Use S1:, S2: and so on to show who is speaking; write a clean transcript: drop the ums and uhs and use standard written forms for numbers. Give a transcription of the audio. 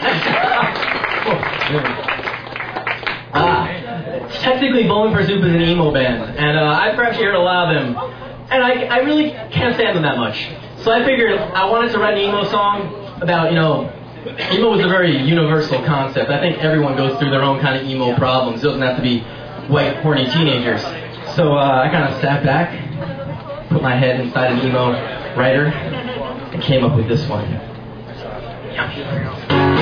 S1: Technically, Bowling for Soup is an emo band, and I've actually heard a lot of them, and I really can't stand them that much. So I figured I wanted to write an emo song about, emo is a very universal concept. I think everyone goes through their own kind of emo problems. It doesn't have to be white, horny teenagers. So I kind of sat back, put my head inside an emo writer, and came up with this one. Yummy.